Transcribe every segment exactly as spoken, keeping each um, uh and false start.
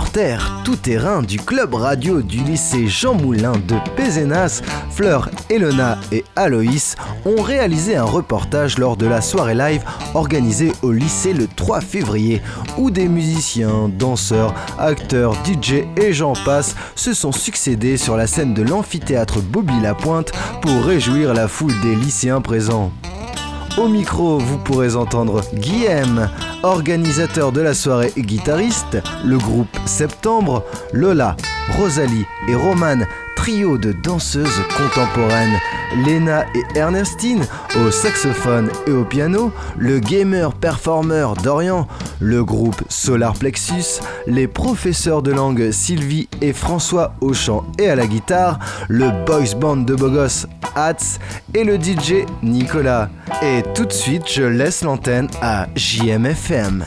reporters tout-terrain du club radio du lycée Jean Moulin de Pézenas, Fleur, Elona et Aloïs ont réalisé un reportage lors de la soirée live organisée au lycée le trois février, où des musiciens, danseurs, acteurs, D J et j'en passe se sont succédés sur la scène de l'amphithéâtre Bobby-Lapointe pour réjouir la foule des lycéens présents. Au micro, vous pourrez entendre Guillaume, organisateur de la soirée et guitariste, le groupe Septembre, Lola, Rosalie et Romane, trio de danseuses contemporaines, Léna et Ernestine au saxophone et au piano, le gamer-performeur Dorian, le groupe Solar Plexus, les professeurs de langue Sylvie et François au chant et à la guitare, le boys band de beaux gosses Hats et le D J Nicolas. Et tout de suite, je laisse l'antenne à J M F M.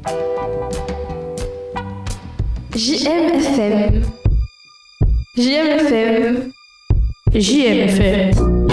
J M F M. J M F M. J M F M.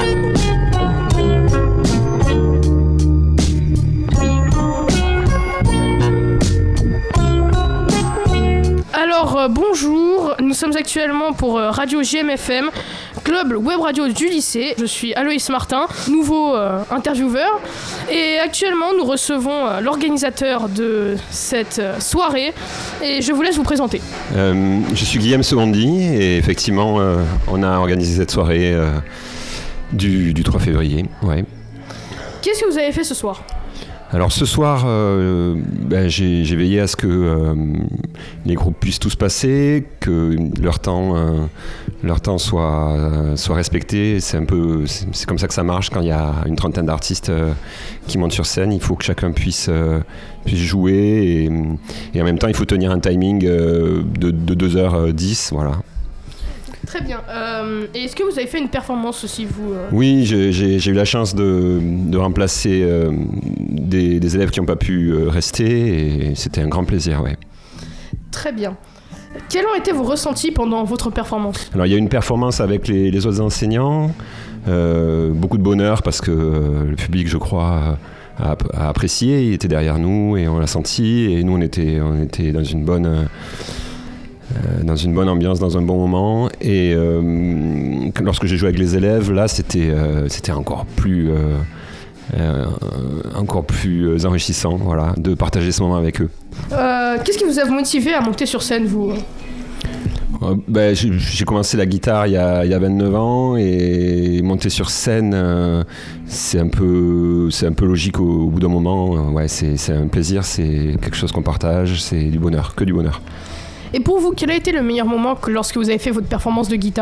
Alors euh, bonjour, nous sommes actuellement pour euh, Radio J M F M, club web radio du lycée. Je suis Aloïs Martin, nouveau euh, intervieweur, et actuellement nous recevons euh, l'organisateur de cette euh, soirée, et je vous laisse vous présenter. Euh, je suis Guillaume Secondi, et effectivement euh, on a organisé cette soirée euh, du, du trois février. Ouais. Qu'est-ce que vous avez fait ce soir ? Alors ce soir, euh, ben, j'ai, j'ai veillé à ce que euh, les groupes puissent tous passer, que leur temps, euh, leur temps soit, euh, soit respecté. C'est un peu, c'est, c'est comme ça que ça marche quand il y a une trentaine d'artistes euh, qui montent sur scène. Il faut que chacun puisse, euh, puisse jouer et, et en même temps il faut tenir un timing euh, de, de deux heures dix, voilà. Très bien. Euh, et est-ce que vous avez fait une performance aussi, vous euh... Oui, j'ai, j'ai, j'ai eu la chance de, de remplacer euh, des, des élèves qui n'ont pas pu euh, rester, et c'était un grand plaisir, ouais. Très bien. Quels ont été vos ressentis pendant votre performance ? Alors, il y a eu une performance avec les, les autres enseignants, euh, beaucoup de bonheur parce que euh, le public, je crois, a, a apprécié, il était derrière nous et on l'a senti, et nous, on était, on était dans une bonne... Euh, Euh, dans une bonne ambiance, dans un bon moment, et euh, lorsque j'ai joué avec les élèves, là c'était, euh, c'était encore plus euh, euh, encore plus enrichissant, voilà, de partager ce moment avec eux. Euh, qu'est-ce qui vous a motivé à monter sur scène, vous ? Euh, ben, j'ai, j'ai commencé la guitare il y a, il y a vingt-neuf ans, et monter sur scène, euh, c'est un peu, c'est un peu logique au, au bout d'un moment. Ouais, c'est, c'est un plaisir, c'est quelque chose qu'on partage, c'est du bonheur, que du bonheur. Et pour vous, quel a été le meilleur moment que lorsque vous avez fait votre performance de guitare ?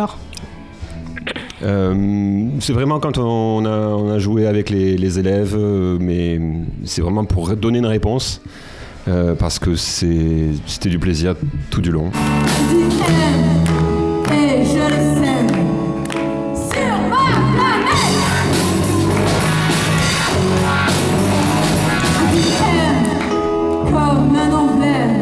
euh, C'est vraiment quand on a, on a joué avec les, les élèves, mais c'est vraiment pour donner une réponse, euh, parce que c'est, c'était du plaisir tout du long. Et je le sais, sur ma planète. Comme un emblème.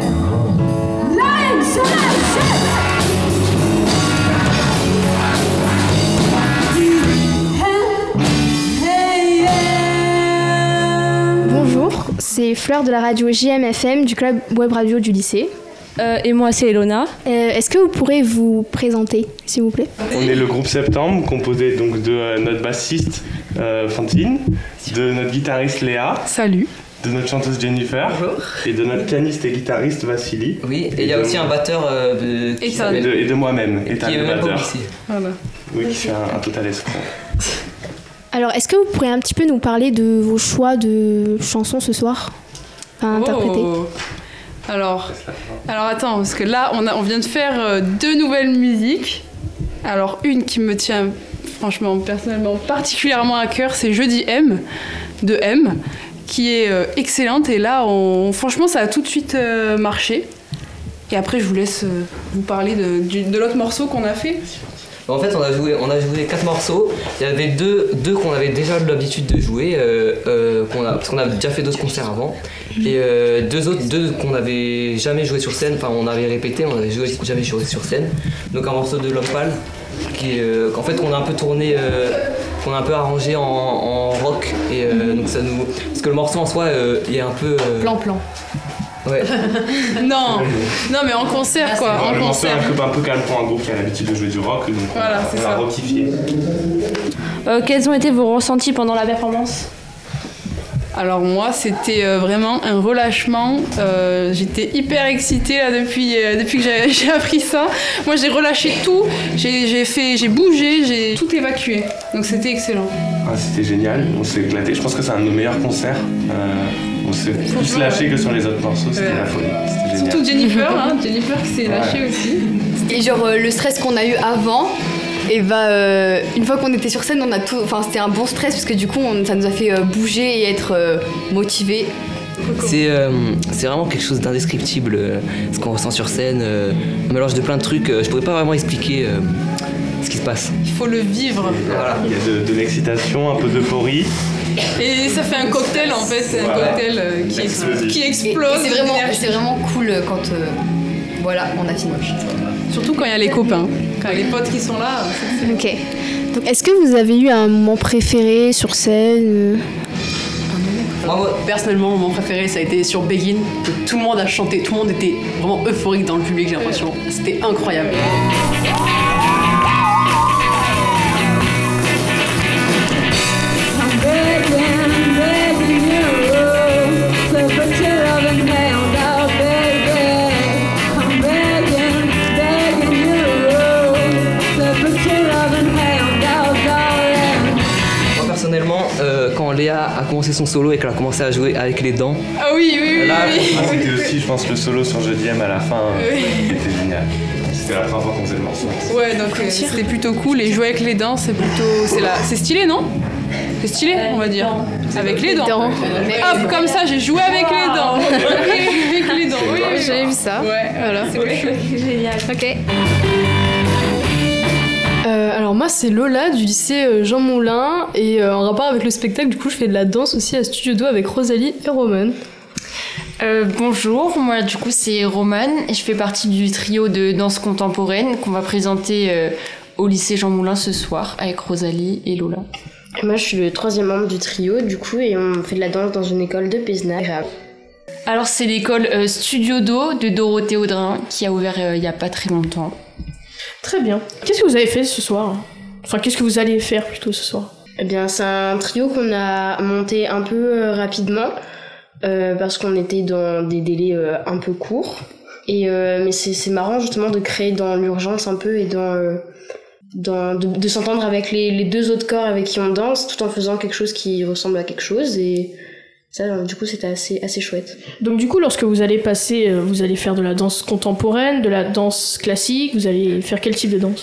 Bonjour, c'est Fleur de la radio J M F M du club web radio du lycée. Euh, et moi c'est Elona. Euh, est-ce que vous pourrez vous présenter, s'il vous plaît ? On est le groupe Septembre, composé donc de euh, notre bassiste euh, Fantine, de notre guitariste Léa. Salut. De notre chanteuse Jennifer. Bonjour. Et de notre pianiste et guitariste Vassili. Oui, et il y a aussi un batteur euh, de, et, et, de, et de moi-même, et Ethan, qui est le même batteur. pas ici. Voilà. Oui, qui fait un, un total escroc. Alors, est-ce que vous pourriez un petit peu nous parler de vos choix de chansons ce soir ? Enfin, interpréter. Oh. Alors, alors attends, parce que là, on, a, on vient de faire euh, deux nouvelles musiques. Alors, une qui me tient franchement, personnellement, particulièrement à cœur, c'est Jeudi M, de M, qui est euh, excellente. Et là, on, franchement, ça a tout de suite euh, marché. Et après, je vous laisse euh, vous parler de, du, de l'autre morceau qu'on a fait. En fait, on a joué, on a joué quatre morceaux. Il y avait deux, deux qu'on avait déjà l'habitude de jouer, euh, euh, qu'on a, parce qu'on a déjà fait d'autres concerts avant. Et euh, deux autres, deux qu'on n'avait jamais joué sur scène. Enfin, on avait répété, on n'avait jamais joué sur scène. Donc un morceau de L'Homme Pâle, qui, euh, qu'en fait, qu'on a un peu tourné, euh, qu'on a un peu arrangé en, en rock. Et euh, donc ça nous, parce que le morceau en soi, euh, il est un peu. Euh, Plan-plan. Ouais. Non, non mais en concert quoi, en Vraiment, concert. c'est un club un peu calme pour un groupe qui a l'habitude de jouer du rock, donc Voilà, on, c'est on a ça. rekiffé. Euh, quels ont été vos ressentis pendant la performance? Alors moi, c'était euh, vraiment un relâchement. Euh, j'étais hyper excitée là depuis euh, depuis que j'ai, j'ai appris ça. Moi, j'ai relâché tout. J'ai, j'ai fait, j'ai bougé, j'ai tout évacué. Donc c'était excellent. Ah, c'était génial, on s'est éclaté. Je pense que c'est un de nos meilleurs concerts. Euh, on s'est plus lâché que sur les autres morceaux, c'était Ouais. la folie. C'était génial. Surtout Jennifer, hein, Jennifer qui s'est lâchée Ouais. aussi. Et genre euh, le stress qu'on a eu avant, et bah euh, une fois qu'on était sur scène, on a tout, enfin c'était un bon stress parce que du coup on- ça nous a fait euh, bouger et être euh, motivés. C'est euh, c'est vraiment quelque chose d'indescriptible, euh, ce qu'on ressent sur scène. Euh, un mélange de plein de trucs. Euh, je pourrais pas vraiment expliquer euh, ce qui se passe. Il faut le vivre. Voilà. Il y a de, de l'excitation, un peu d'euphorie. Et ça fait un cocktail en fait, c'est un Voilà. cocktail euh, qui, ex- Explosif. qui Et, et explose. c'est vraiment, d'énergie. c'est vraiment cool quand euh, voilà on a fini. Surtout quand il y a les copains, quand il y a les potes qui sont là. c'est- Ok. Donc, est-ce que vous avez eu un moment préféré sur scène euh Moi, moi, Personnellement, mon moment préféré, ça a été sur Begin. Que tout le monde a chanté, tout le monde était vraiment euphorique dans le public, j'ai l'impression. C'était incroyable. moi, personnellement, euh, quand Léa a commencé son solo et qu'elle a commencé à jouer avec les dents, Ah oui, oui, oui. là, oui. Ah, c'était aussi, je pense, le solo sur Je t'aime à la fin, euh, Oui. qui était génial. C'était la première fois qu'on faisait le morceau. Ouais, donc euh, c'était plutôt cool. Et jouer avec les dents, c'est plutôt. C'est, la... c'est stylé, non? C'est stylé, on va dire. Avec les dents. dents. Mais hop, comme ça, j'ai joué avec les dents. Avec les dents, oui, oui. J'avais vu ça. Ouais, Voilà. c'est vrai. Génial. Ok. Euh, alors moi c'est Lola du lycée euh, Jean Moulin et euh, en rapport avec le spectacle du coup je fais de la danse aussi à Studio Do avec Rosalie et Roman. Euh, bonjour, moi du coup c'est Romane et je fais partie du trio de danse contemporaine qu'on va présenter euh, au lycée Jean Moulin ce soir avec Rosalie et Lola. Et moi je suis le troisième membre du trio du coup et on fait de la danse dans une école de Pézenas. Alors c'est l'école euh, Studio Do de Dorothée Audrin qui a ouvert euh, il y a pas très longtemps. Très bien. Qu'est-ce que vous avez fait ce soir? Enfin, qu'est-ce que vous allez faire plutôt ce soir? Eh bien c'est un trio qu'on a monté un peu euh, rapidement euh, parce qu'on était dans des délais euh, un peu courts. Et, euh, mais c'est, c'est marrant justement de créer dans l'urgence un peu et dans... Euh, Dans, de, de s'entendre avec les, les deux autres corps avec qui on danse tout en faisant quelque chose qui ressemble à quelque chose et ça du coup c'était assez, assez chouette. Donc du coup lorsque vous allez passer, euh, vous allez faire de la danse contemporaine, de la danse classique, vous allez faire quel type de danse?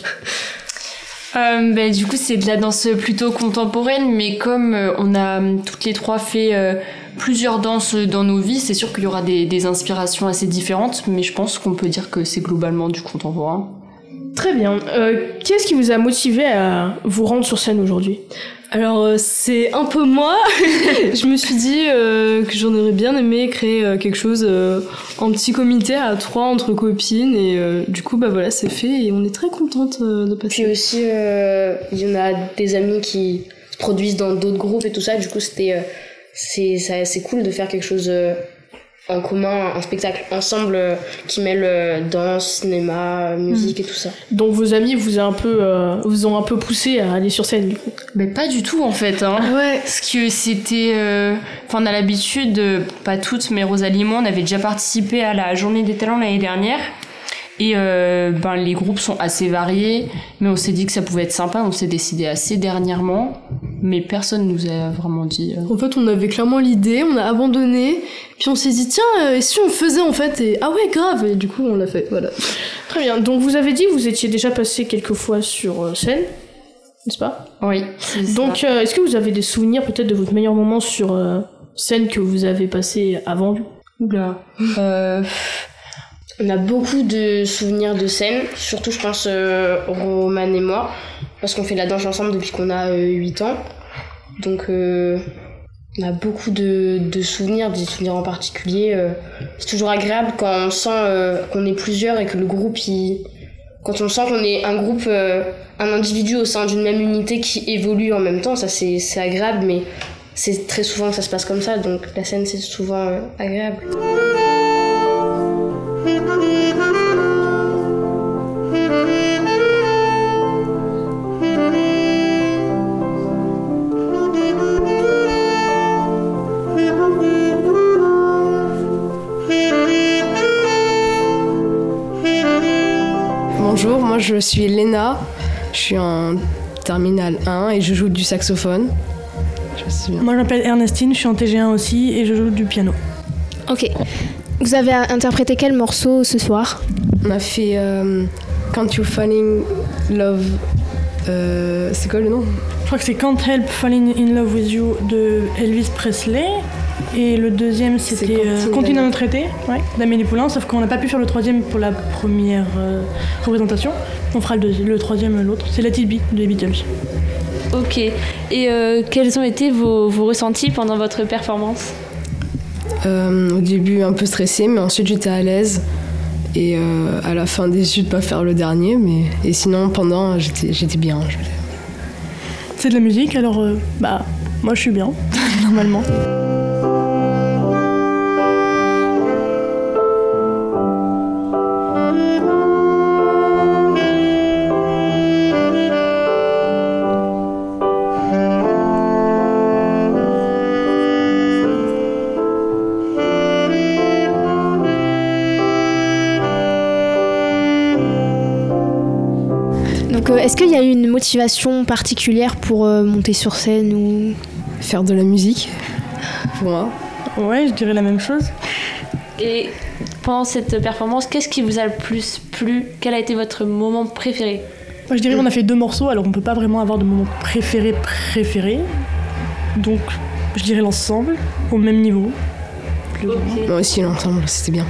Euh, bah, du coup c'est de la danse plutôt contemporaine mais comme euh, on a euh, toutes les trois fait euh, plusieurs danses dans nos vies, c'est sûr qu'il y aura des, des inspirations assez différentes mais je pense qu'on peut dire que c'est globalement du contemporain. Très bien. Euh, qu'est-ce qui vous a motivé à vous rendre sur scène aujourd'hui? Alors euh, c'est un peu moi, je me suis dit euh, que j'en aurais bien aimé créer euh, quelque chose euh, en petit comité à trois entre copines et euh, du coup bah voilà c'est fait et on est très contente euh, de passer. Puis aussi euh, il y en a des amis qui se produisent dans d'autres groupes et tout ça, du coup c'était euh, c'est, c'est, c'est cool de faire quelque chose euh, en commun, un spectacle ensemble euh, qui mêle euh, danse, cinéma, musique mmh. et tout ça. Donc vos amis vous, a un peu, euh, vous ont un peu poussé à aller sur scène du coup? Mais pas du tout en fait. Hein. Ouais. Parce que c'était... Euh... Enfin on a l'habitude, euh, pas toutes, mais Rosalie et moi on avait déjà participé à la Journée des talents l'année dernière. Et euh, ben, les groupes sont assez variés, mais on s'est dit que ça pouvait être sympa, on s'est décidé assez dernièrement, mais personne nous a vraiment dit... Euh... En fait, on avait clairement l'idée, on a abandonné, puis on s'est dit, tiens, euh, et si on faisait en fait, et ah ouais, grave, et du coup on l'a fait, voilà. Très bien, donc vous avez dit que vous étiez déjà passé quelques fois sur euh, scène, n'est-ce pas? Oui. Donc euh, est-ce que vous avez des souvenirs peut-être de votre meilleur moment sur euh, scène que vous avez passé avant? Oula. Euh... On a beaucoup de souvenirs de scène, surtout je pense euh, Roman et moi, parce qu'on fait de la danse ensemble depuis qu'on a euh, huit ans. Donc euh, on a beaucoup de, de souvenirs, des souvenirs en particulier. Euh, c'est toujours agréable quand on sent euh, qu'on est plusieurs et que le groupe, il... quand on sent qu'on est un groupe, euh, un individu au sein d'une même unité qui évolue en même temps, ça c'est, c'est agréable, mais c'est très souvent que ça se passe comme ça, donc la scène c'est souvent euh, agréable. je suis Léna, je suis en terminale un et je joue du saxophone. Je suis... Moi je m'appelle Ernestine, je suis en T G un aussi et je joue du piano. Ok. Vous avez interprété quel morceau ce soir? On a fait euh, Can't You Fall in Love. Euh, c'est quoi le nom? Je crois que c'est Can't Help Falling in Love with You de Elvis Presley. Et le deuxième c'était euh, Continue à nous traiter, ouais, d'Amélie Poulain, sauf qu'on n'a pas pu faire le troisième pour la première euh, représentation. On fera le, deuxi- le troisième l'autre. C'est Let It Be des Beatles. Ok. Et euh, quels ont été vos, vos ressentis pendant votre performance? euh, Au début un peu stressée, mais ensuite j'étais à l'aise. Et euh, à la fin déçue de ne pas faire le dernier, mais et sinon pendant j'étais, j'étais bien. Je... C'est de la musique, alors euh, bah moi je suis bien, normalement. Donc, euh, est-ce qu'il y a eu une motivation particulière pour euh, monter sur scène ou faire de la musique pour moi? Ouais, je dirais la même chose. Et pendant cette performance, qu'est-ce qui vous a le plus plu? Quel a été votre moment préféré? Moi je dirais qu'on a fait deux morceaux, alors on peut pas vraiment avoir de moment préféré préféré. Donc je dirais l'ensemble, au même niveau. Okay. Moi aussi l'ensemble, c'était bien.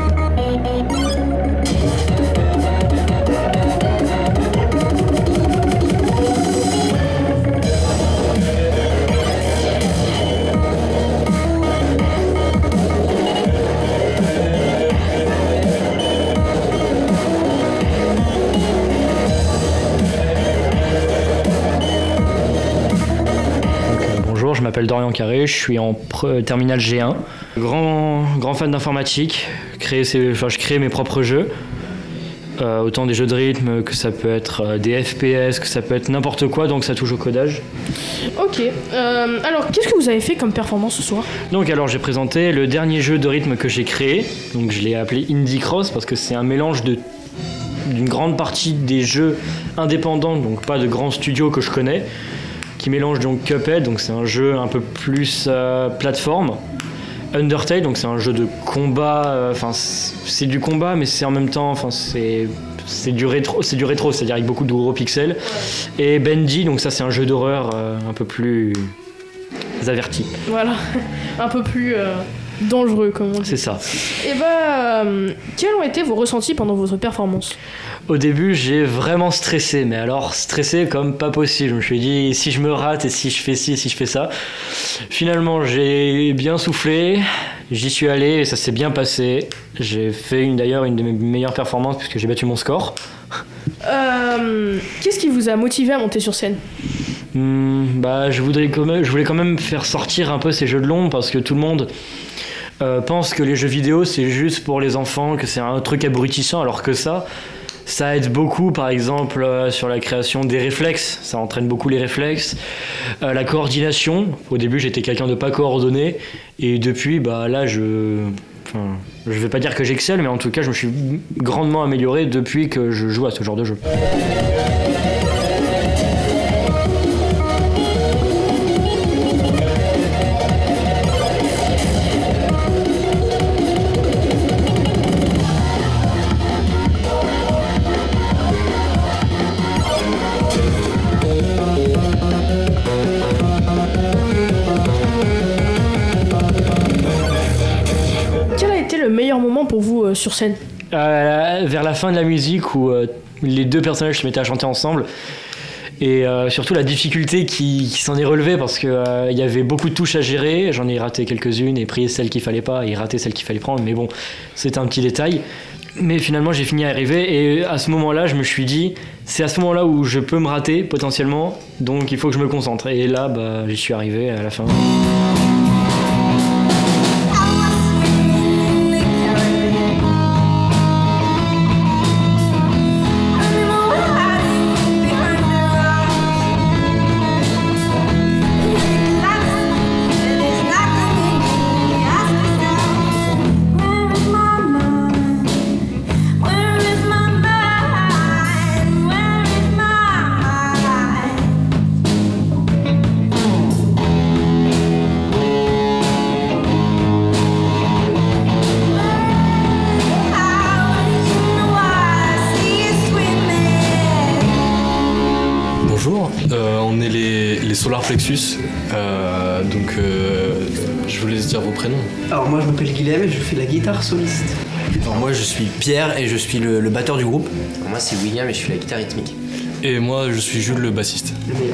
Je m'appelle Dorian Carré, je suis en pre- terminale G un. Grand, grand fan d'informatique, créer ses, enfin, je crée mes propres jeux. Euh, autant des jeux de rythme que ça peut être euh, des F P S, que ça peut être n'importe quoi, donc ça touche au codage. Ok, euh, alors qu'est-ce que vous avez fait comme performance ce soir? Donc alors j'ai présenté le dernier jeu de rythme que j'ai créé, donc je l'ai appelé Indie Cross parce que c'est un mélange de, d'une grande partie des jeux indépendants, donc pas de grands studios que je connais, qui mélange donc Cuphead, donc c'est un jeu un peu plus euh, plateforme. Undertale, donc c'est un jeu de combat, enfin euh, c'est du combat, mais c'est en même temps, enfin c'est c'est du rétro, c'est du rétro, c'est-à-dire avec beaucoup de gros pixels. Et Bendy, donc ça c'est un jeu d'horreur euh, un peu plus averti. Voilà, un peu plus euh, dangereux comme on dit. C'est ça. Et bah, euh, quels ont été vos ressentis pendant votre performance? Au début, j'ai vraiment stressé, mais alors stressé comme pas possible. Je me suis dit, si je me rate et si je fais ci, si je fais ça. Finalement, j'ai bien soufflé, j'y suis allé et ça s'est bien passé. J'ai fait une, d'ailleurs une de mes meilleures performances puisque j'ai battu mon score. Euh, qu'est-ce qui vous a motivé à monter sur scène? Hum, bah, je voudrais quand même, je voulais quand même faire sortir un peu ces jeux de l'ombre parce que tout le monde euh, pense que les jeux vidéo c'est juste pour les enfants, que c'est un truc abrutissant, alors que ça... Ça aide beaucoup, par exemple, euh, sur la création des réflexes. Ça entraîne beaucoup les réflexes. Euh, la coordination. Au début, j'étais quelqu'un de pas coordonné. Et depuis, bah, là, je... Enfin, je vais pas dire que j'excelle, mais en tout cas, je me suis grandement amélioré depuis que je joue à ce genre de jeu. Moment pour vous euh, sur scène? euh, Vers la fin de la musique où euh, les deux personnages se mettaient à chanter ensemble et euh, surtout la difficulté qui, qui s'en est relevée parce qu'il euh, y avait beaucoup de touches à gérer. J'en ai raté quelques-unes et pris celles qu'il fallait pas et raté celles qu'il fallait prendre, mais bon, c'était un petit détail. Mais finalement j'ai fini à arriver et à ce moment-là je me suis dit c'est à ce moment-là où je peux me rater potentiellement, donc il faut que je me concentre et là bah, j'y suis arrivé à la fin. Where is my mind? bonjour, euh, on est les, les Solar Plexus, euh, donc euh, je vous laisse dire vos prénoms. Alors moi je m'appelle Guilhem et je fais la guitare soliste. Alors moi je suis Pierre et je suis le, le batteur du groupe. Alors moi c'est William et je suis la guitare rythmique. Et moi je suis Jules, le bassiste. Le meilleur.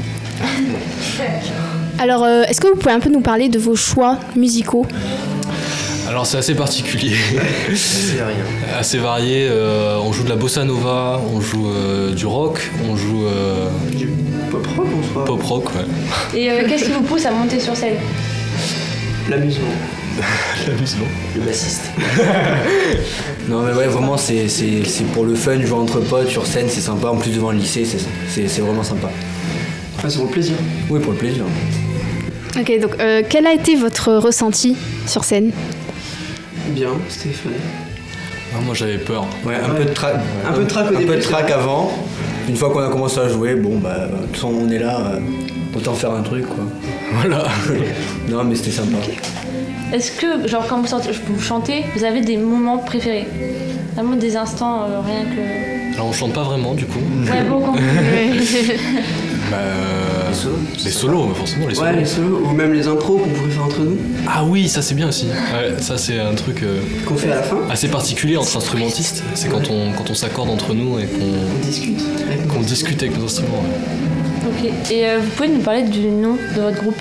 Alors, euh, est-ce que vous pouvez un peu nous parler de vos choix musicaux ? Alors c'est assez particulier. Assez varié. Assez varié. Euh, on joue de la bossa nova, on joue euh, du rock, on joue euh, du pop rock en soi. Pop rock, ouais. Et euh, qu'est-ce qui vous pousse à monter sur scène ? L'amusement. L'amusement. Le bassiste. Non mais ouais, vraiment c'est, c'est, c'est pour le fun, jouer entre potes sur scène, c'est sympa. En plus devant le lycée, c'est, c'est, c'est vraiment sympa. Ah, c'est pour le plaisir. Oui, pour le plaisir. Ok, donc euh, quel a été votre ressenti sur scène ? Bien, c'était fun. Ah, moi j'avais peur. Ouais, un ouais. peu de trac. Un, un peu de trac au début. Un peu de trac avant. Une fois qu'on a commencé à jouer, bon bah, de toute façon on est là, euh, autant faire un truc quoi. Voilà. Non mais c'était sympa. Okay. Est-ce que, genre quand vous, sortez, vous chantez, vous avez des moments préférés ? Vraiment des instants, euh, rien que... Alors on chante pas vraiment du coup. Ouais, beaucoup. Bah, euh, les solos, les solos mais forcément les solos. Ouais, les solos, ou même les intros qu'on pourrait faire entre nous. Ah oui, ça c'est bien aussi. Ouais, ça c'est un truc euh, qu'on fait à la fin. Assez particulier entre instrumentistes. C'est quand on, quand on s'accorde entre nous et qu'on on discute avec qu'on discute avec nos instruments. Ok, Ouais. et euh, vous pouvez nous parler du nom de votre groupe ?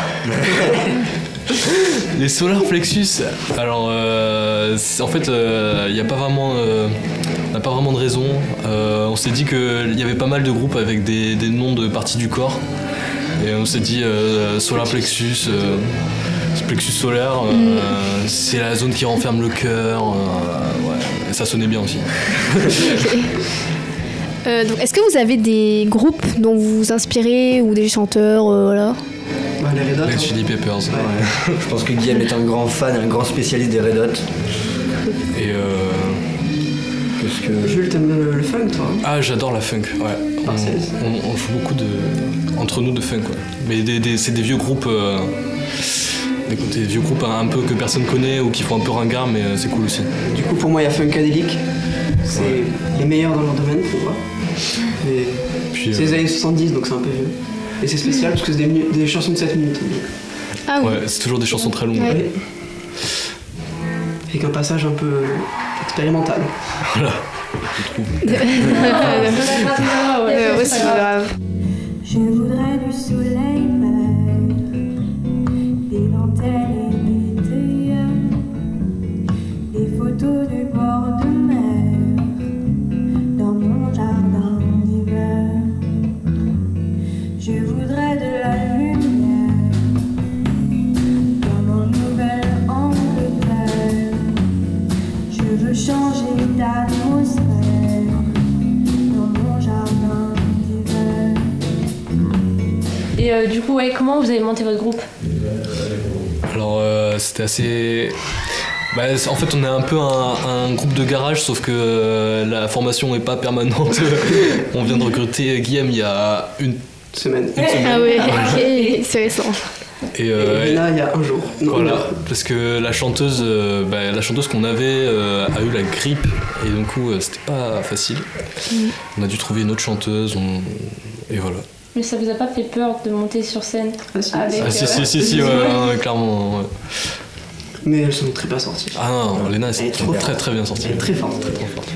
Les Solar Plexus, alors euh, en fait il euh, n'y a pas vraiment euh, on n'a pas vraiment de raison. Euh, on s'est dit qu'il y avait pas mal de groupes avec des, des noms de parties du corps et on s'est dit euh, Solar Plexus, euh, plexus solaire, euh, mm. c'est la zone qui renferme le cœur, euh, ouais, et ça sonnait bien aussi. Okay. Euh, donc, est-ce que vous avez des groupes dont vous vous inspirez ou des chanteurs, euh, voilà ? Bah, les Red Hot. Les hein. Chili Peppers. Ouais. Ouais. Je pense que Guillaume est un grand fan, un grand spécialiste des Red Hot. Et euh... Qu'est-ce que... Jules, t'aimes le, le funk, toi ? Ah, j'adore la funk, ouais. On, on, on joue beaucoup de... entre nous de funk, ouais. Mais des, des, c'est des vieux groupes... Euh... Des, des vieux groupes un peu que personne connaît ou qui font un peu ringard, mais euh, c'est cool aussi. Du coup, pour moi, il y a Funkadelic. C'est ouais. les meilleurs dans leur domaine, pour moi. Et Puis, c'est euh... les années soixante-dix, donc c'est un peu vieux. Et c'est spécial parce que c'est des, minu- des chansons de sept minutes. Ah oui. Ouais, c'est toujours des chansons très longues. Ouais. Avec un passage un peu expérimental. Voilà. Ouais, c'est pas grave. Je voudrais du soleil vert, des dentelles et des théâtres, des photos du bord de mer, dans mon jardin d'hiver. Je voudrais de la lumière dans mon nouvel Angleterre. Je veux changer d'atmosphère dans mon jardin d'hiver. Et euh, du coup, ouais, comment vous avez monté votre groupe ? Alors, euh, c'était assez... Bah, en fait, on est un peu un, un groupe de garage, sauf que euh, la formation n'est pas permanente. On vient de recruter Guillaume il y a une semaine. Une semaine. Ah oui, ok, c'est récent. Et, euh, et là, il y a un jour. Non, voilà, non. parce que la chanteuse, euh, bah, la chanteuse qu'on avait euh, a eu la grippe et du coup, euh, c'était pas facile. Mm. On a dû trouver une autre chanteuse, on... et voilà. Mais ça vous a pas fait peur de monter sur scène ah, si. avec ah, si, si, si, si, ouais, ouais, clairement. Ouais. Mais elles sont très pas sorties. Ah non, non Léna, c'est très, très très bien sortie. Elle est très forte, très très forte.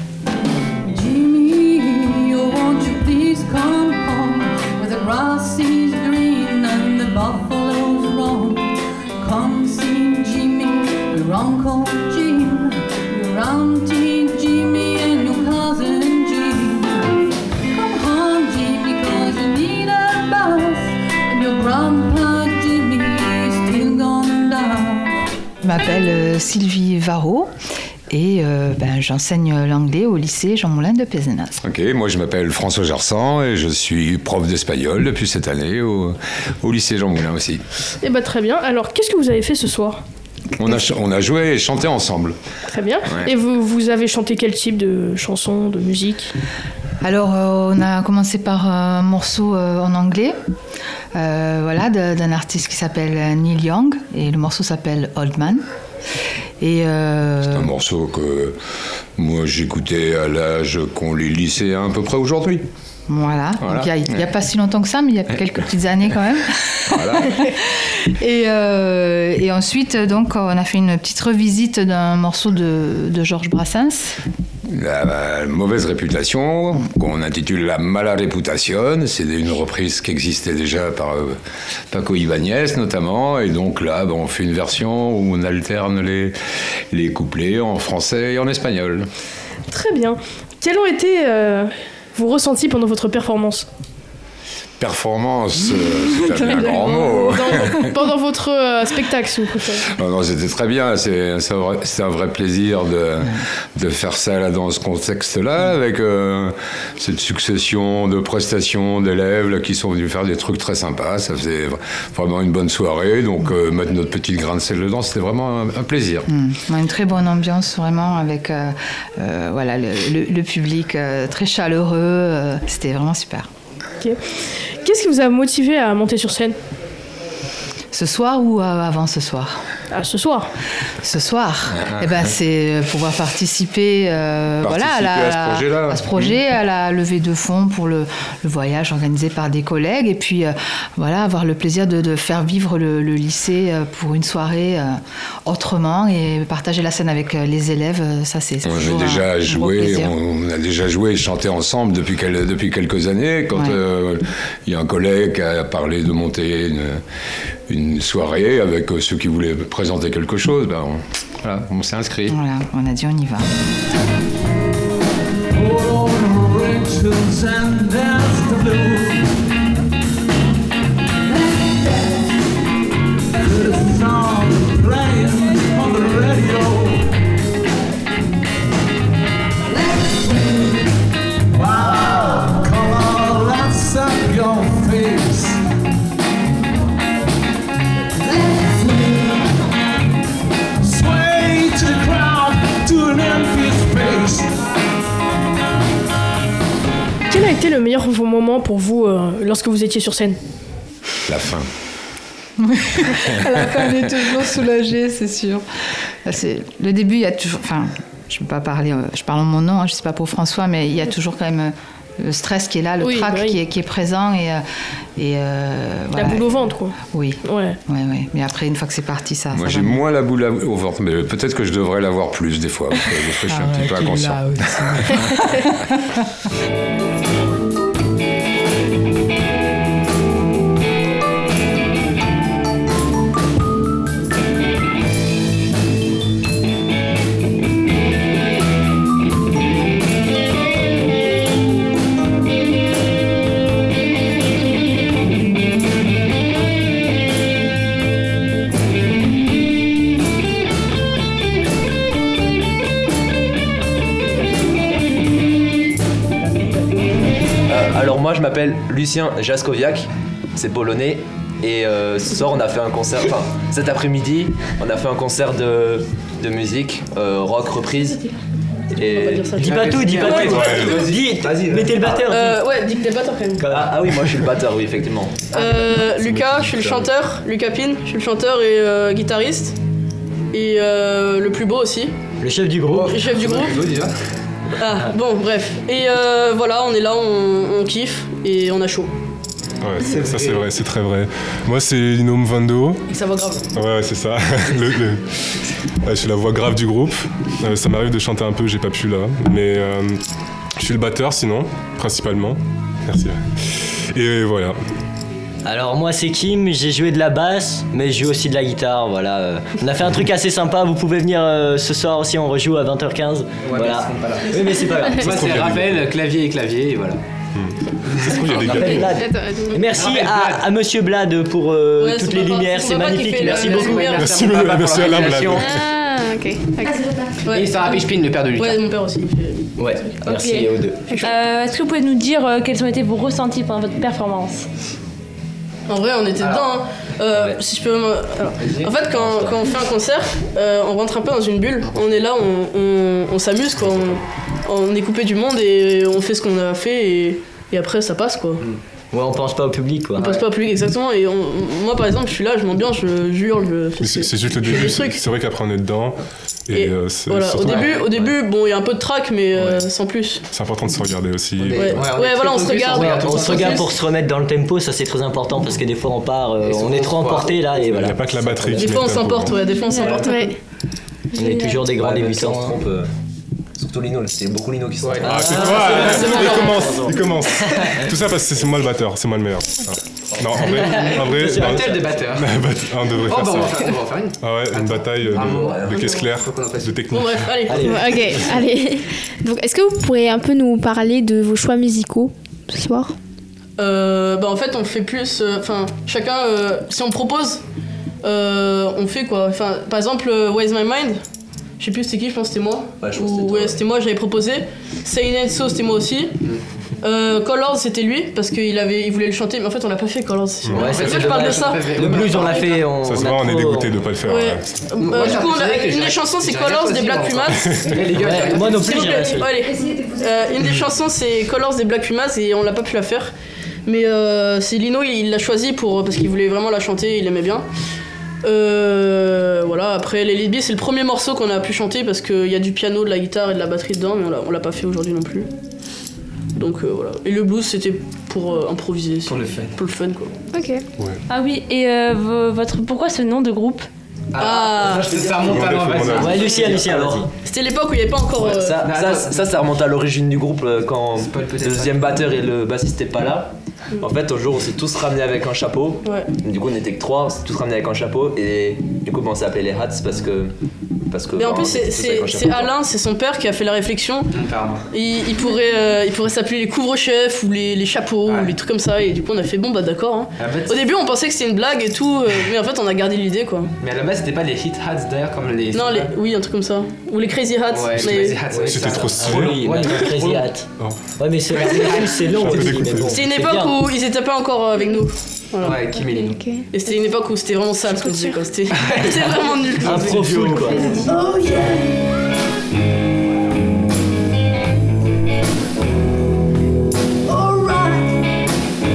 Jimmy, oh, won't you please come home where the grass is green and the buffalo's roam. Come see Jimmy, your uncle Jim, your auntie Jimmy and your cousin Jim. Come home, Jimmy, cause you need a bath and your grandpa Jimmy is still gone down. Je m'appelle euh, Sylvie Varro et euh, ben, j'enseigne l'anglais au lycée Jean Moulin de Pézenas. Ok, moi je m'appelle François Gersan et je suis prof d'espagnol depuis cette année au, au lycée Jean Moulin aussi. Eh ben très bien. Alors qu'est-ce que vous avez fait ce soir ? On a, on a joué et chanté ensemble. Très bien. Ouais. Et vous, vous avez chanté quel type de chansons, de musique ? Alors, euh, on a commencé par un morceau euh, en anglais, euh, voilà, de, d'un artiste qui s'appelle Neil Young, et le morceau s'appelle Old Man. Et euh... c'est un morceau que moi j'écoutais à l'âge qu'ont les lycéens à peu près aujourd'hui. Voilà, Voilà. donc il n'y a, a pas si longtemps que ça, mais il y a quelques petites années quand même. Voilà. et, euh, et ensuite, donc, on a fait une petite revisite d'un morceau de, de Georges Brassens. La, la mauvaise réputation, qu'on intitule La mala reputación, c'est une reprise qui existait déjà par euh, Paco Ibáñez notamment, et donc là, ben, on fait une version où on alterne les, les couplets en français et en espagnol. Très bien. Quels ont été euh, vos ressentis pendant votre performance ? Performance, euh, c'est un grand mot. Dans- pendant votre euh, spectacle, si vous préférez. Non, non, c'était très bien. C'est, c'est, un, vrai, c'est un vrai plaisir de, de faire ça là, dans ce contexte-là, avec euh, cette succession de prestations d'élèves là, qui sont venus faire des trucs très sympas. Ça faisait vraiment une bonne soirée. Donc, euh, mettre notre petite grain de sel dedans, c'était vraiment un, un plaisir. Mmh. Une très bonne ambiance, vraiment, avec euh, euh, voilà, le, le, le public euh, très chaleureux. Euh, c'était vraiment super. Ok. Qu'est-ce qui vous a motivé à monter sur scène ? Ce soir ou euh, avant ce soir ? Ah, ce soir. Ce soir, eh ben, c'est pouvoir participer, euh, Participer voilà, à, la, à ce projet-là. à ce projet, à la levée de fonds pour le, le voyage organisé par des collègues, et puis euh, voilà, avoir le plaisir de, de faire vivre le, le lycée euh, pour une soirée euh, autrement, et partager la scène avec euh, les élèves, euh, ça c'est, c'est On a toujours déjà un, un joué, gros plaisir. on, on a déjà joué et chanté ensemble depuis, quel, depuis quelques années. Quand il Ouais. euh, y a un collègue qui a parlé de monter une, une soirée avec euh, ceux qui voulaient présenter quelque chose, ben on, voilà, on s'est inscrit. Voilà, on a dit on y va. Quel a été le meilleur moment pour vous euh, lorsque vous étiez sur scène ? La fin. À la fin, on est toujours soulagé, c'est sûr. C'est, le début, il y a toujours. Enfin, je ne peux pas parler. euh, Je parle en mon nom, hein, je ne sais pas pour François, mais il y a toujours quand même euh, le stress qui est là, le Oui, trac bah oui. qui, est, qui est présent. Et, euh, et, euh, La voilà. boule au ventre, quoi. Oui. Ouais. Ouais, ouais. Mais après, une fois que c'est parti, ça. Moi ça j'ai va. moins la boule au ventre, mais peut-être que je devrais l'avoir plus des fois, parce que des fois je suis un petit peu inconscient. Euh, alors moi je m'appelle Lucien Jaskowiak, c'est polonais, et euh, ce soir on a fait un concert, enfin cet après-midi on a fait un concert de, de musique, euh, rock reprise. Et... Dis pas tout, dis pas tout. Dis, mettez le batteur. Euh, ouais, dis que t'es le batteur quand même. Ah, ah oui, moi je suis le batteur, oui, effectivement. Euh, Lucas, je suis le chanteur. Lucas Pine, je suis le chanteur et euh, guitariste. Et euh, le plus beau aussi. Le chef du groupe. Le chef du groupe. Ah, bon, bref. Et euh, voilà, on est là, on, on kiffe et on a chaud. Ouais, c'est ça c'est vrai, c'est très vrai. Moi c'est Linome Vando. Et ça va grave. Ouais, c'est ça. Le- le- ouais, je suis la voix grave du groupe. Euh, ça m'arrive de chanter un peu, j'ai pas pu là. Mais euh, je suis le batteur sinon, principalement. Merci. Et voilà. Alors moi c'est Kim, j'ai joué de la basse, mais je joue aussi de la guitare, voilà. euh. On a fait un truc assez sympa, vous pouvez venir euh, ce soir aussi, on rejoue à vingt heures quinze. Ouais, voilà. mais ils seront pas là. Oui mais c'est pas grave. Moi c'est Raphaël, clavier et clavier, et voilà. Raphaël Blad. Et merci à, à Monsieur Blad pour euh, Ouais, toutes c'est les papa- lumières, c'est c'est papa qui magnifique, fait merci la- la beaucoup. lumière. Merci, merci, merci à Alain Blad. Ah, ok. Et Sarah Pichpin, le père de Lucas. Ouais, mon père aussi. Ouais, merci aux deux. Euh, Est-ce que vous pouvez nous dire euh, quels ont été vos ressentis pendant votre performance ? En vrai, on était dedans. Hein. Euh, Si je peux. me- alors, en fait, quand, quand on fait un concert, euh, on rentre un peu dans une bulle. On est là, on, on, on s'amuse, quoi. On, on est coupé du monde et on fait ce qu'on a fait et, et après ça passe, quoi. Ouais, on pense pas au public quoi. On pense pas au public exactement et on- moi par exemple je suis là, je m'ambiance, je jure, je fais C'est c'est juste le je fais début, des c'est trucs. c'est vrai qu'après on est dedans. Et, Et euh, c'est Voilà, au surtout- début, au début, bon, il y a un peu de trac, mais euh, sans plus. C'est important de se regarder aussi. Ouais, ouais, voilà, on se regarde. Ouais, on on se regarde focus. pour se remettre dans le tempo, ça c'est très important parce que des fois on part, euh, on est trop emporté là et voilà. Il n'y a pas que la batterie. Des fois on s'emporte, ouais, des fois on s'emporte. Ouais. On est toujours des grands Ouais, même débutants. si on se trompe, euh, surtout Lino, c'est beaucoup Lino qui se trompe. Ah, c'est toi, Ah, c'est bon, il alors. commence, il commence. Tout ça parce que c'est moi le batteur, c'est moi le meilleur. Ah. Non, en vrai, en vrai. C'est un non, tel de batteur. On devrait Oh, faire bah, on va ça. faire- on va en faire une. Ah ouais, une bataille euh, Ah, de, de caisse claire, de technique. Bon, bref, allez. Ok, allez. Donc, est-ce que vous pourriez un peu nous parler de vos choix musicaux ce soir? Euh, bah en fait on fait plus, enfin chacun, euh, si on propose, euh, on fait quoi. Enfin par exemple euh, Where's My Mind, je sais plus c'était qui, je pense que c'était moi. Ouais, je pense Ou- que c'était toi, ouais, c'était moi, j'avais proposé. Say It Ain't So c'était moi aussi. Euh, Colors c'était lui parce qu'il avait, il voulait le chanter, mais en fait on l'a pas fait Colors. Ouais, En ça, fait, c'est je parle de dommage. ça. Le blues on l'a fait, on, Ça se on a voit, on est trop- dégoûté de pas le faire. Ouais. ouais. Euh, Moi, du j'ai coup, on a- l'impression que une j'ai- des chansons c'est j'ai rien Colors des choisi, Black moi. Pumas. Eh, les gars, j'ai rien Moi non S'il plus vous j'ai rien plaît, choisi. allez. Euh, une des chansons c'est Colors des Black Pumas et on l'a pas pu la faire. Mais euh, c'est Lino, il il l'a choisi pour, parce qu'il voulait vraiment la chanter, il aimait bien. Euh, voilà, après les Lidby c'est le premier morceau qu'on a pu chanter parce qu'il y a du piano, de la guitare et de la batterie dedans, mais on l'a, on l'a pas fait aujourd'hui non plus. Donc euh, voilà. Et le blues c'était pour euh, improviser. Pour le fun. Pour le fun quoi. Ok. Ah oui, et euh, vo- votre, pourquoi ce nom de groupe? Ah, Ça remonte à l'an, Ouais, Lucien, Lucien, vas-y. C'était l'époque où il n'y avait pas encore. Ouais, euh, ça, bah, ça, attends. ça, ça remonte à l'origine du groupe euh, quand Paul peut-être le deuxième batteur et le bassiste n'étaient pas là. En fait, un jour, on s'est tous ramenés avec un chapeau. Ouais. Du coup, on n'était que trois, on s'est tous ramenés avec un chapeau. Et du coup, ben, on s'est appelé les Hats parce que. Parce que Mais en ben, plus, on c'est, était tous avec c'est, un c'est chapeau, quoi. Alain, c'est son père qui a fait la réflexion. Mon père, moi. Il, il pourrait, euh, il pourrait s'appeler les couvre-chefs ou les, les chapeaux ou les trucs comme ça. Et du coup, on a fait bon, bah d'accord. hein. En fait, Au début, on pensait que c'était une blague et tout, euh, mais en fait, on a gardé l'idée quoi. Mais à la base, c'était pas les hit hats d'ailleurs, comme les. Non, les, oui, un truc comme ça. Ou les crazy hats. Ouais, mais- Crazy Hats, ouais, C'était ça. trop Ah stylé. oui, Ouais, mais mais- Crazy Hat. Ouais, mais c'est c'est long J'ai un peu aussi. découpé. mais bon, C'était une c'est époque bien. où ils étaient pas encore avec nous. Voilà. Ouais, Kim et Lino. Ok. Et c'était une époque où c'était vraiment sale ce qu'on faisait quoi. C'était, c'était vraiment nul. Un pro full quoi. Oh yeah. Alright.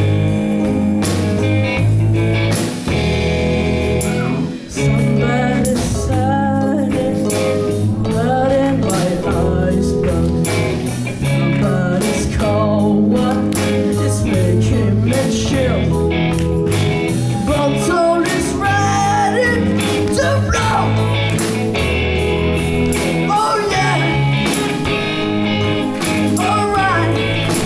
Somebody's silent, blood and white eyes brown. Somebody's cold, what is making me chill? Bottle is ready to blow. Oh yeah. Alright.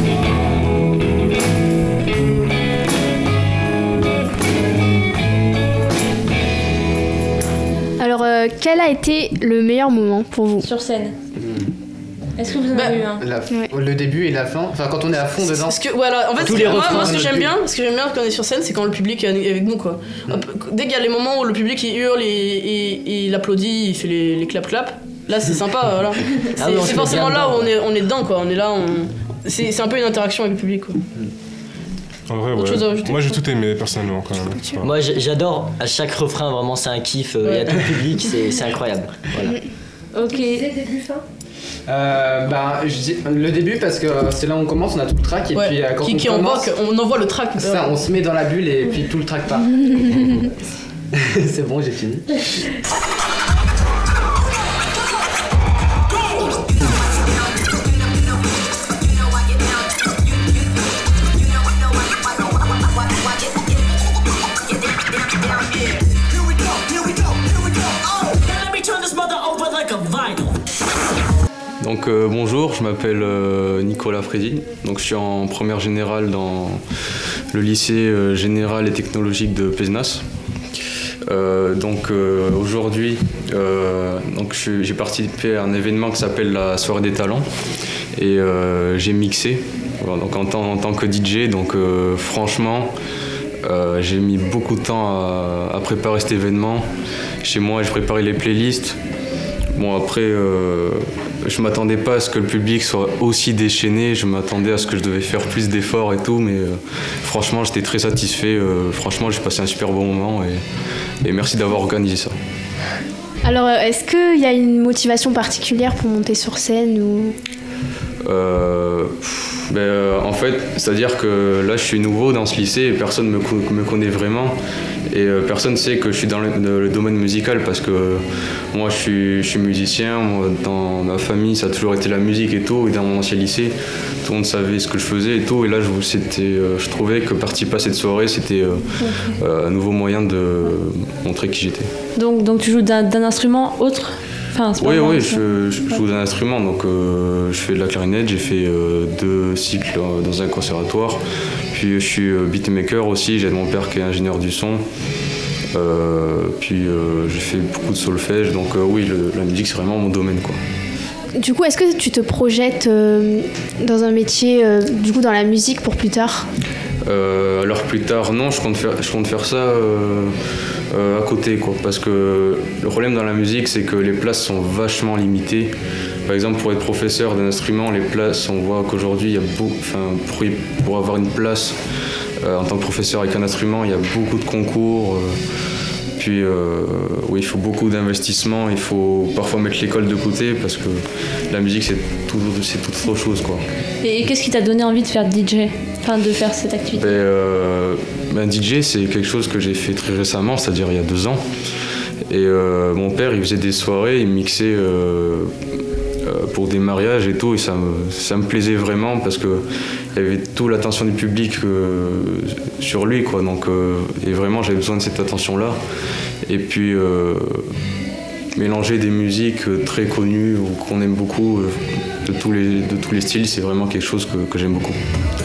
Alors, euh, quel a été le meilleur moment pour vous? Sur scène. Est-ce que vous en Bah, avez eu un? La- Le début et la fin. Enfin, quand on est à fond dedans. Parce que, voilà, en fait, Tous ce les que- moi, refrains, moi, ce que notre j'aime but. bien, ce que j'aime bien quand on est sur scène, c'est quand le public est avec nous, quoi. Hop, Dès qu'il y a les moments où le public il hurle et, et- et il applaudit, il fait les, les clap clap. Là, c'est sympa, voilà. C'est, Ah oui, on se c'est met forcément bien là où dedans, on est, on est dedans, quoi. On est là, on... c'est, c'est un peu une interaction avec le public, quoi. En vrai, Autre chose à ouais. rajouter? Moi, j'ai tout aimé personnellement quand même. Enfin, Moi j'- j'adore à chaque refrain, vraiment c'est un kiff. euh, Il y a Ouais. tout le public, c'est c'est incroyable. Voilà. Ok. Euh, ben, je dis le début parce que euh, c'est là où on commence, on a tout le track et Ouais. puis euh, quand qui, on qui envoie, commence, on envoie le track. ça, on se met dans la bulle et puis tout le track part. C'est bon, j'ai fini. Donc euh, bonjour, je m'appelle euh, Nicolas Frézy, donc je suis en première générale dans le lycée euh, général et technologique de Pézenas. Euh, donc euh, aujourd'hui, euh, donc je suis- j'ai participé à un événement qui s'appelle la Soirée des Talents et euh, j'ai mixé voilà, donc en, tant, en tant que D J. Donc euh, franchement, euh, j'ai mis beaucoup de temps à, à préparer cet événement. Chez moi, j'ai préparé les playlists. Bon après, euh, je m'attendais pas à ce que le public soit aussi déchaîné, je m'attendais à ce que je devais faire plus d'efforts et tout, mais euh, franchement j'étais très satisfait, euh, franchement j'ai passé un super bon moment et, et merci d'avoir organisé ça. Alors, euh, est-ce qu'il y a une motivation particulière pour monter sur scène ou... Euh, ben, euh, en fait, c'est-à-dire que là je suis nouveau dans ce lycée et personne me, co- me connaît vraiment et euh, personne sait que je suis dans le, le domaine musical parce que euh, moi je suis, je suis musicien, moi, dans ma famille ça a toujours été la musique et tout et dans mon ancien lycée tout le monde savait ce que je faisais et tout et là je, c'était, euh, je trouvais que participer à cette soirée c'était euh, euh, un nouveau moyen de montrer qui j'étais. Donc, donc tu joues d'un, d'un instrument autre? Enfin, c'est pas Oui, vraiment oui, ça. je, je joue d'un instrument, donc euh, je fais de la clarinette, j'ai fait euh, deux cycles euh, dans un conservatoire, puis je suis euh, beatmaker aussi, j'ai mon père qui est ingénieur du son, euh, puis euh, j'ai fait beaucoup de solfège, donc euh, oui, le, la musique c'est vraiment mon domaine, quoi. Du coup, est-ce que tu te projettes euh, dans un métier, euh, du coup, dans la musique pour plus tard? Euh, alors plus tard, non, je compte faire, je compte faire ça euh, euh, à côté, quoi, parce que le problème dans la musique, c'est que les places sont vachement limitées. Par exemple, pour être professeur d'un instrument, les places, on voit qu'aujourd'hui, il y a beaucoup, enfin, pour, pour avoir une place euh, en tant que professeur avec un instrument, il y a beaucoup de concours. Euh, Puis euh, oui, il faut beaucoup d'investissement, il faut parfois mettre l'école de côté parce que la musique c'est tout, c'est toute autre chose, quoi. Et qu'est-ce qui t'a donné envie de faire D J? Enfin, de faire cette activité? Ben, euh, ben D J c'est quelque chose que j'ai fait très récemment, c'est-à-dire il y a deux ans. Et euh, mon père il faisait des soirées, il mixait euh, euh, pour des mariages et tout, et ça me, ça me plaisait vraiment parce que il y avait toute l'attention du public euh, sur lui, quoi. Donc, euh, et vraiment j'avais besoin de cette attention-là. Et puis euh, mélanger des musiques très connues ou qu'on aime beaucoup euh, de, tous les, de tous les styles, c'est vraiment quelque chose que, que j'aime beaucoup.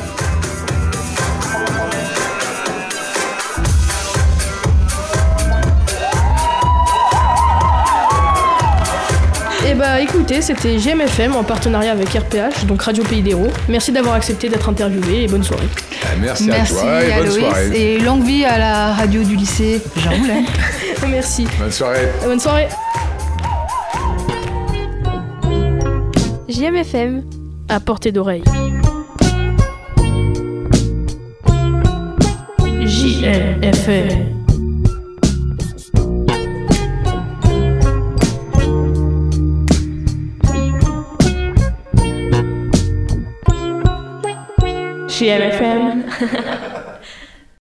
Et bah écoutez, c'était G M F M en partenariat avec R P H, donc Radio Pays d'Hérault. Merci d'avoir accepté d'être interviewé et bonne soirée. Merci, Merci à toi et bonne Aloïs, soirée. et longue vie à la radio du lycée Jean Moulin. Merci. Bonne soirée. Bonne soirée. J M F M. À portée d'oreille. J M F M. J M F M.